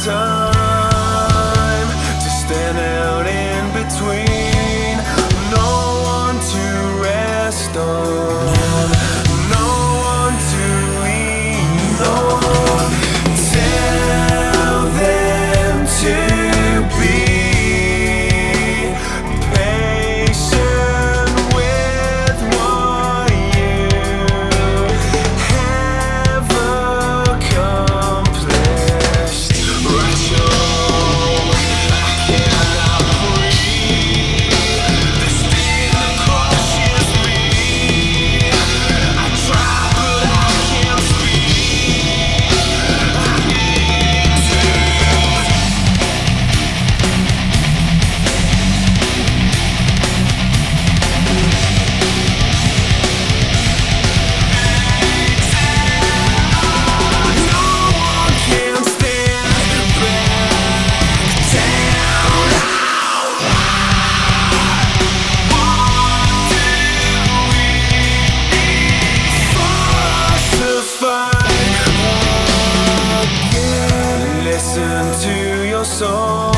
time to stand out in between. No one to rest on, no one to lean on. Tell them to be patient with what you have accomplished. Rational, I cannot breathe. This thing that crushes me. I try but I can't speak. I need to. No one can stand back down. What do we need for us to fight again? Listen to your soul.